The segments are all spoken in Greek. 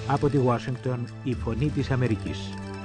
Από τη Ουάσιγκτον, η Φωνή της Αμερικής.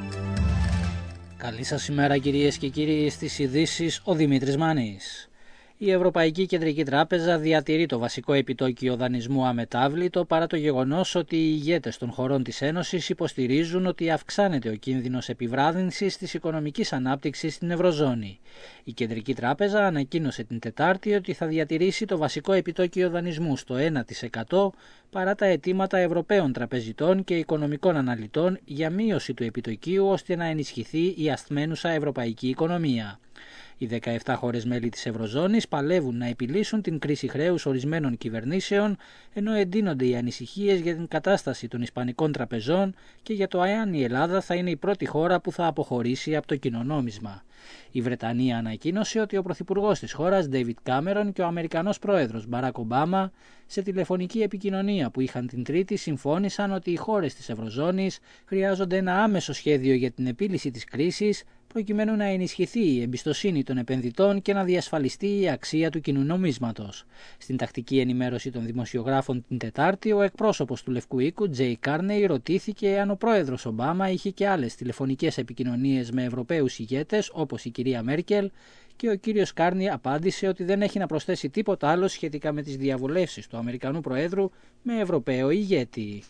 Καλή σας ημέρα κυρίες και κύριοι, στις ειδήσεις ο Δημήτρης Μάνης. Η Ευρωπαϊκή Κεντρική Τράπεζα διατηρεί το βασικό επιτόκιο δανεισμού αμετάβλητο παρά το γεγονός ότι οι ηγέτες των χωρών της Ένωσης υποστηρίζουν ότι αυξάνεται ο κίνδυνος επιβράδυνσης της οικονομικής ανάπτυξης στην Ευρωζώνη. Η Κεντρική Τράπεζα ανακοίνωσε την Τετάρτη ότι θα διατηρήσει το βασικό επιτόκιο δανεισμού στο 1% παρά τα αιτήματα Ευρωπαίων τραπεζιτών και οικονομικών αναλυτών για μείωση του επιτοκίου ώστε να ενισχυθεί η ασθμένουσα ευρωπαϊκή οικονομία. Οι 17 χώρες μέλη της Ευρωζώνης παλεύουν να επιλύσουν την κρίση χρέους ορισμένων κυβερνήσεων, ενώ εντείνονται οι ανησυχίες για την κατάσταση των ισπανικών τραπεζών και για το εάν η Ελλάδα θα είναι η πρώτη χώρα που θα αποχωρήσει από το κοινό νόμισμα. Η Βρετανία ανακοίνωσε ότι ο πρωθυπουργός της χώρας, David Cameron, και ο Αμερικανός πρόεδρος Barack Obama, σε τηλεφωνική επικοινωνία που είχαν την Τρίτη, συμφώνησαν ότι οι χώρες της Ευρωζώνης χρειάζονται ένα άμεσο σχέδιο για την επίλυση της κρίσης, προκειμένου να ενισχυθεί η εμπιστοσύνη των επενδυτών και να διασφαλιστεί η αξία του κοινού νομίσματος. Στην τακτική ενημέρωση των δημοσιογράφων την Τετάρτη, ο εκπρόσωπος του Λευκού Οίκου, Τζέι Κάρνεϊ, ρωτήθηκε αν ο πρόεδρος Ομπάμα είχε και άλλες τηλεφωνικές επικοινωνίες με Ευρωπαίους ηγέτες, όπως η κυρία Μέρκελ, και ο κύριος Κάρνεϊ απάντησε ότι δεν έχει να προσθέσει τίποτα άλλο σχετικά με τις διαβουλεύσεις του Αμερικανού Προέδρου με Ευρωπαίο ηγέτη.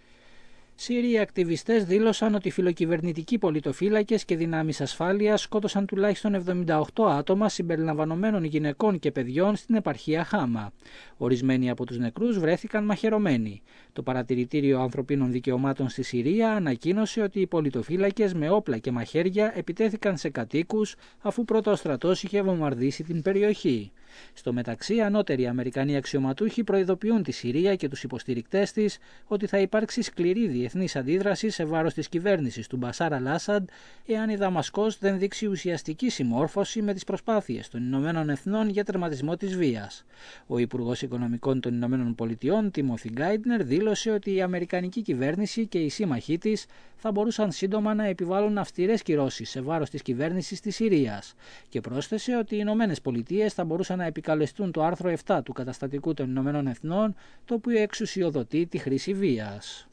Σύριοι ακτιβιστές δήλωσαν ότι φιλοκυβερνητικοί πολιτοφύλακες και δυνάμεις ασφάλειας σκότωσαν τουλάχιστον 78 άτομα συμπεριλαμβανομένων γυναικών και παιδιών στην επαρχία Χάμα. Ορισμένοι από τους νεκρούς βρέθηκαν μαχαιρωμένοι. Το Παρατηρητήριο Ανθρωπίνων Δικαιωμάτων στη Συρία ανακοίνωσε ότι οι πολιτοφύλακες με όπλα και μαχαίρια επιτέθηκαν σε κατοίκους αφού πρώτα ο στρατός είχε βομβαρδίσει την περιοχή. Στο μεταξύ, ανώτεροι Αμερικανοί αξιωματούχοι προειδοποιούν τη Συρία και τους υποστηρικτές της ότι θα υπάρξει σκληρή διεθνής αντίδραση σε βάρος της κυβέρνησης του Μπασάρ Αλ-Άσαντ εάν η Δαμασκός δεν δείξει ουσιαστική συμμόρφωση με τις προσπάθειες των Ηνωμένων Εθνών για τερματισμό της βίας. Ο Υπουργός Οικονομικών των Ηνωμένων Πολιτειών, Τίμοθι Γκάιντνερ, δήλωσε ότι η Αμερικανική κυβέρνηση και οι σύμμαχοί της θα μπορούσαν σύντομα να επιβάλλουν αυστηρές κυρώσεις σε βάρος της κυβέρνησης της Συρίας και πρόσθεσε ότι οι Ηνωμένες Πολιτείες θα μπορούσαν να επικαλεστούν το άρθρο 7 του Καταστατικού των Ηνωμένων Εθνών, το οποίο εξουσιοδοτεί τη χρήση βίας.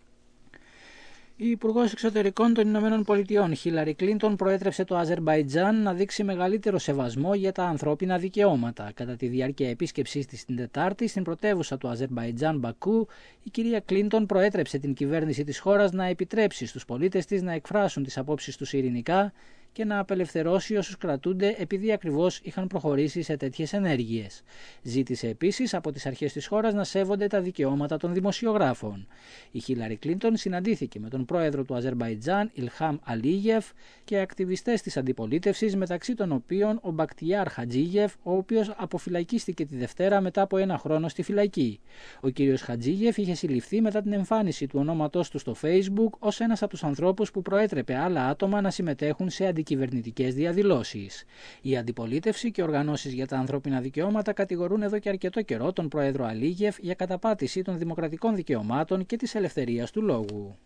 Η Υπουργός Εξωτερικών των Ηνωμένων Πολιτειών, Χίλαρι Κλίντον, προέτρεψε το Αζερμπαϊτζάν να δείξει μεγαλύτερο σεβασμό για τα ανθρώπινα δικαιώματα. Κατά τη διάρκεια επίσκεψής της την Τετάρτη στην πρωτεύουσα του Αζερμπαϊτζάν, Μπακού, η κυρία Κλίντον προέτρεψε την κυβέρνηση της χώρας να επιτρέψει στους πολίτες της να εκφράσουν τις απόψεις τους ειρηνικά και να απελευθερώσει όσους κρατούνται επειδή ακριβώς είχαν προχωρήσει σε τέτοιες ενέργειες. Ζήτησε επίσης από τις αρχές της χώρας να σέβονται τα δικαιώματα των δημοσιογράφων. Η Χίλαρι Κλίντον συναντήθηκε με τον πρόεδρο του Αζερμπαϊτζάν, Ιλχάμ Αλίγεφ, και ακτιβιστές της αντιπολίτευσης, μεταξύ των οποίων ο Μπακτιάρ Χατζίγεφ, ο οποίος αποφυλακίστηκε τη Δευτέρα μετά από ένα χρόνο στη φυλακή. Ο κύριος Χατζίγεφ είχε συλληφθεί μετά την εμφάνιση του ονόματός του στο Facebook ως ένας από τους ανθρώπους που προέτρεπε άλλα άτομα να συμμετέχουν σε αντικυβερνητικές διαδηλώσεις. Η αντιπολίτευση και οργανώσεις για τα ανθρώπινα δικαιώματα κατηγορούν εδώ και αρκετό καιρό τον πρόεδρο Αλίγεφ για καταπάτηση των δημοκρατικών δικαιωμάτων και της ελευθερίας του λόγου.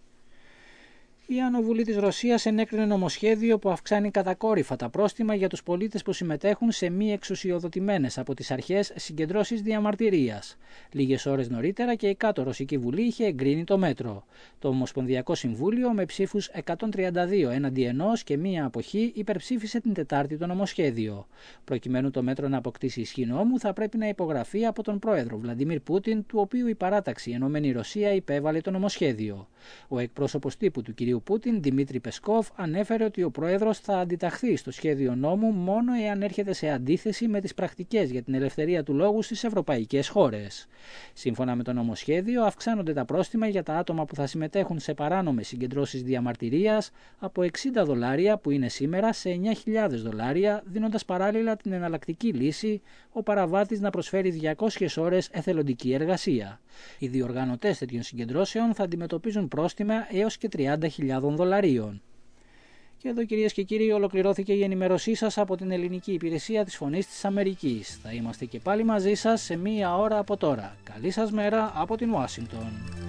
Η Άνω Βουλή της Ρωσίας ενέκρινε νομοσχέδιο που αυξάνει κατακόρυφα τα πρόστιμα για τους πολίτες που συμμετέχουν σε μη εξουσιοδοτημένες από τις αρχές συγκεντρώσεις διαμαρτυρίας. Λίγες ώρες νωρίτερα και η κάτω Ρωσική Βουλή είχε εγκρίνει το μέτρο. Το Ομοσπονδιακό Συμβούλιο με ψήφους 132 έναντι ενός και μία αποχή υπερψήφισε την Τετάρτη το νομοσχέδιο. Προκειμένου το μέτρο να αποκτήσει ισχύ νόμου, θα πρέπει να υπογραφεί από τον πρόεδρο Βλαντιμίρ Πούτιν, του οποίου η παράταξη Ενωμένη Ρωσία υπέβαλε το νομοσχέδιο. Ο εκπρόσωπος τύπου του κυρίου Πούτιν, Δημήτρη Πεσκόφ, ανέφερε ότι ο πρόεδρος θα αντιταχθεί στο σχέδιο νόμου μόνο εάν έρχεται σε αντίθεση με τις πρακτικές για την ελευθερία του λόγου στις ευρωπαϊκές χώρες. Σύμφωνα με το νομοσχέδιο, αυξάνονται τα πρόστιμα για τα άτομα που θα συμμετέχουν σε παράνομες συγκεντρώσεις διαμαρτυρίας από $60 που είναι σήμερα σε $9.000, δίνοντας παράλληλα την εναλλακτική λύση ο παραβάτης να προσφέρει 200 ώρες εθελοντική εργασία. Οι διοργανωτές τέτοιων συγκεντρώσεων θα αντιμετωπίζουν πρόστιμα έως και $30.000. Και εδώ, κυρίες και κύριοι, ολοκληρώθηκε η ενημέρωσή σας από την ελληνική υπηρεσία της Φωνής της Αμερικής. Θα είμαστε και πάλι μαζί σας σε μία ώρα από τώρα. Καλή σας μέρα από την Ουάσιγκτον.